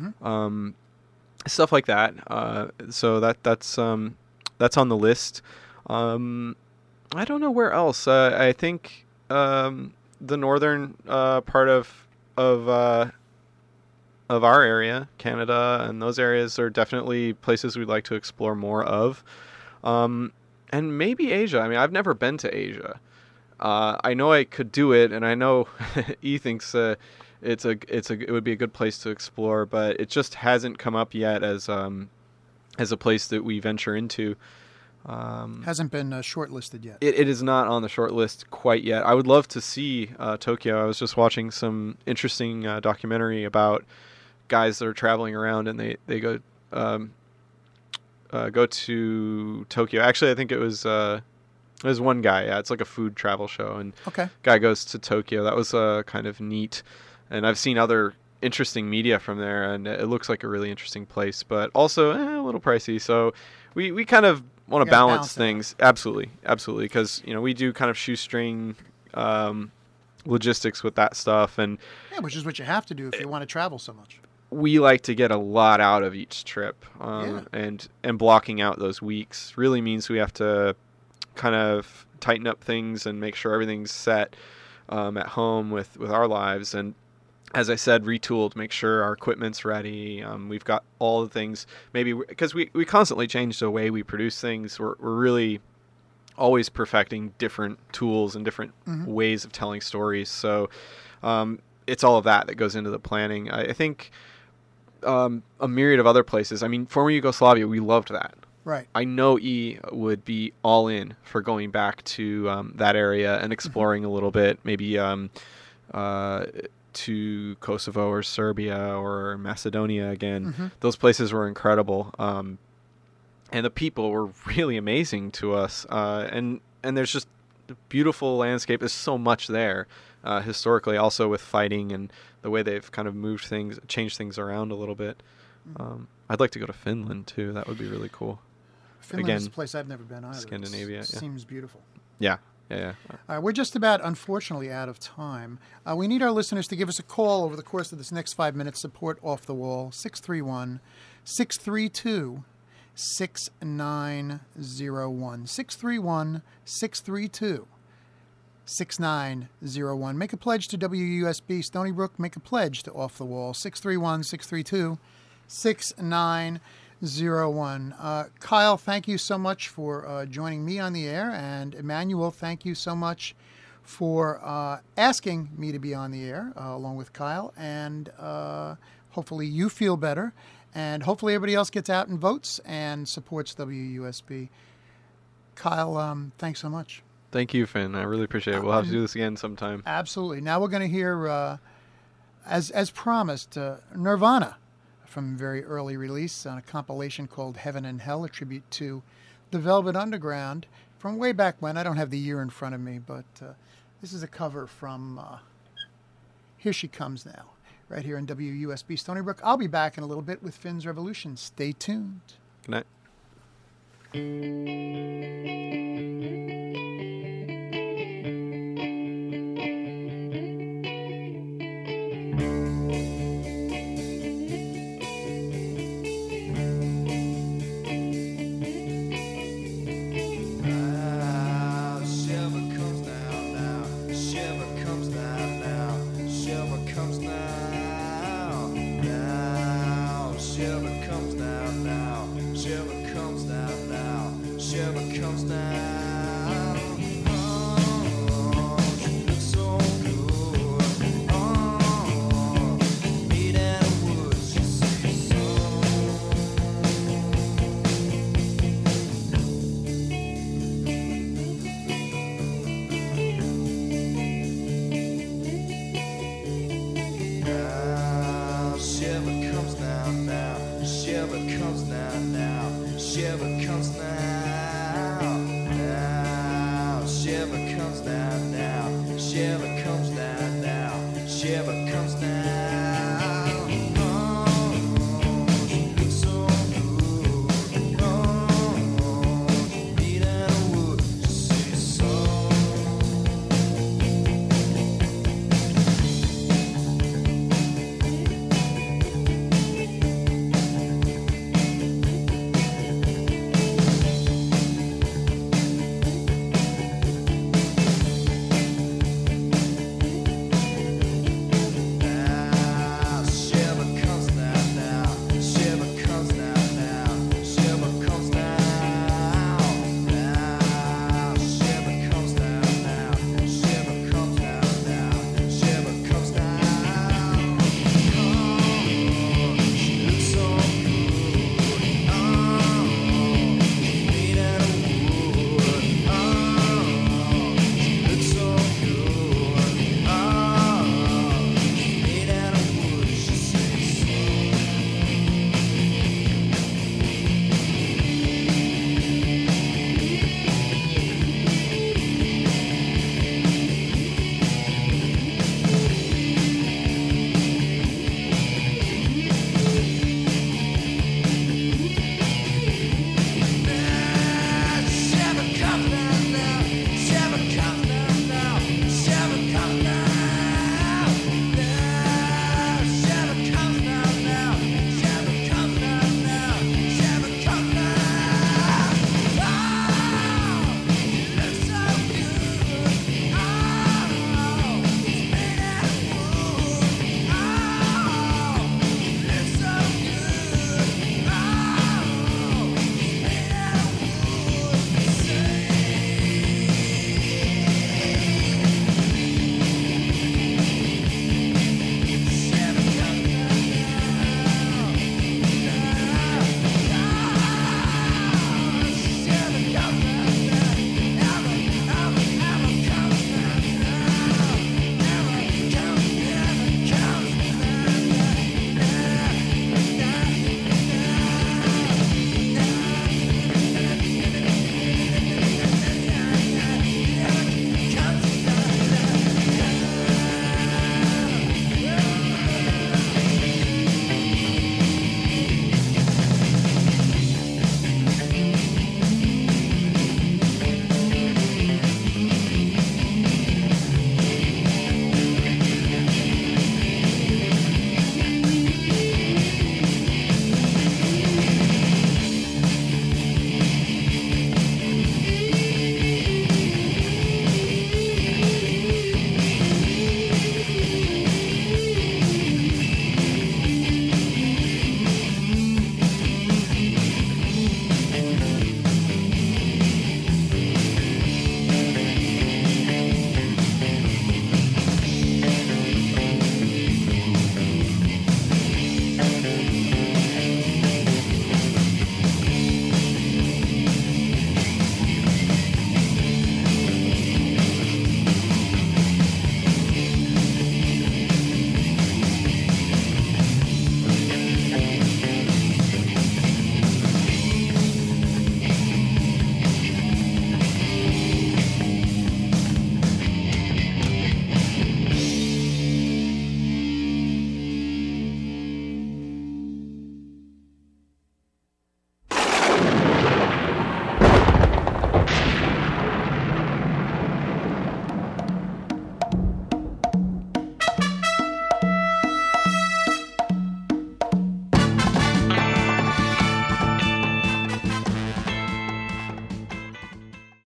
Stuff like that. So that's on the list. I don't know where else. I think the northern part of our area, Canada, and those areas are definitely places we'd like to explore more of. And maybe Asia. I mean, I've never been to Asia. I know I could do it, and I know E thinks it would be a good place to explore, but it just hasn't come up yet as a place that we venture into. Hasn't been shortlisted yet. It is not on the short list quite yet. I would love to see Tokyo. I was just watching some interesting documentary about guys that are traveling around, and they go to Tokyo. Actually, I think it was one guy. Yeah, it's like a food travel show, and guy goes to Tokyo. That was kind of neat. And I've seen other interesting media from there, and it looks like a really interesting place, but also a little pricey. So we kind of want to balance things. Absolutely, because we do kind of shoestring logistics with that stuff, and which is what you have to do if you want to travel so much. We like to get a lot out of each trip, and blocking out those weeks really means we have to kind of tighten up things and make sure everything's set. at home with our lives. And as I said, retooled, make sure our equipment's ready. We've got all the things, maybe because we constantly change the way we produce things. We're really always perfecting different tools and different ways of telling stories. So it's all of that goes into the planning. I think a myriad of other places. I mean, former Yugoslavia, we loved that. Right. I know E would be all in for going back to that area and exploring a little bit, maybe to Kosovo or Serbia or Macedonia again. Those places were incredible. And the people were really amazing to us. And there's just a beautiful landscape. There's so much there historically, also with fighting and the way they've kind of moved things, changed things around a little bit. I'd like to go to Finland, too. That would be really cool. Finland Again, is a place I've never been either. Scandinavia, It seems beautiful. Yeah. We're just about, unfortunately, out of time. We need our listeners to give us a call over the course of this next 5 minutes. Support Off the Wall, 631-632-6901. 631-632-6901. Make a pledge to WUSB Stony Brook. Make a pledge to Off the Wall, 631-632-6901. Kyle, thank you so much for joining me on the air. And Emmanuel, thank you so much for asking me to be on the air along with Kyle. And hopefully you feel better. And hopefully everybody else gets out and votes and supports WUSB. Kyle, thanks so much. Thank you, Finn. I really appreciate it. We'll have to do this again sometime. Absolutely. Now we're going to hear, as promised, Nirvana from very early release on a compilation called Heaven and Hell, a tribute to the Velvet Underground from way back when. I don't have the year in front of me, but this is a cover from Here She Comes Now, right here in WUSB Stony Brook. I'll be back in a little bit with Finn's Revolution. Stay tuned. Good night. Shiver